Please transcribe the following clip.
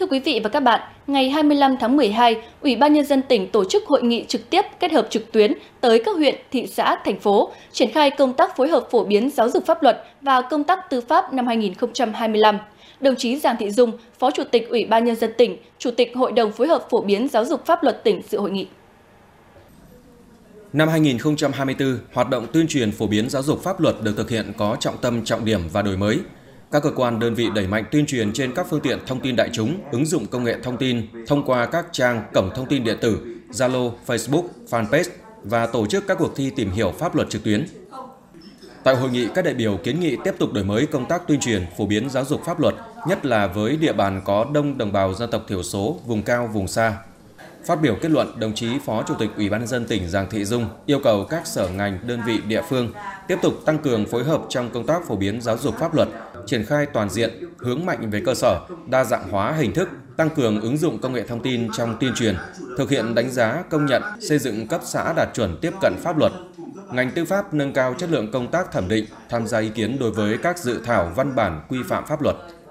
Thưa quý vị và các bạn, ngày 25 tháng 12, Ủy ban Nhân dân tỉnh tổ chức hội nghị trực tiếp kết hợp trực tuyến tới các huyện, thị xã, thành phố, triển khai công tác phối hợp phổ biến giáo dục pháp luật và công tác tư pháp năm 2025. Đồng chí Giàng Thị Dung, Phó Chủ tịch Ủy ban Nhân dân tỉnh, Chủ tịch Hội đồng phối hợp phổ biến giáo dục pháp luật tỉnh dự hội nghị. Năm 2024, hoạt động tuyên truyền phổ biến giáo dục pháp luật được thực hiện có trọng tâm, trọng điểm và đổi mới. Các cơ quan đơn vị đẩy mạnh tuyên truyền trên các phương tiện thông tin đại chúng, ứng dụng công nghệ thông tin thông qua các trang cổng thông tin điện tử, Zalo, Facebook, Fanpage và tổ chức các cuộc thi tìm hiểu pháp luật trực tuyến. Tại hội nghị, các đại biểu kiến nghị tiếp tục đổi mới công tác tuyên truyền phổ biến giáo dục pháp luật, nhất là với địa bàn có đông đồng bào dân tộc thiểu số, vùng cao, vùng xa. Phát biểu kết luận, đồng chí Phó Chủ tịch Ủy ban Nhân dân tỉnh Giàng Thị Dung yêu cầu các sở ngành, đơn vị địa phương tiếp tục tăng cường phối hợp trong công tác phổ biến giáo dục pháp luật, triển khai toàn diện, hướng mạnh về cơ sở, đa dạng hóa hình thức, tăng cường ứng dụng công nghệ thông tin trong tuyên truyền, thực hiện đánh giá, công nhận, xây dựng cấp xã đạt chuẩn tiếp cận pháp luật. Ngành tư pháp nâng cao chất lượng công tác thẩm định, tham gia ý kiến đối với các dự thảo văn bản quy phạm pháp luật.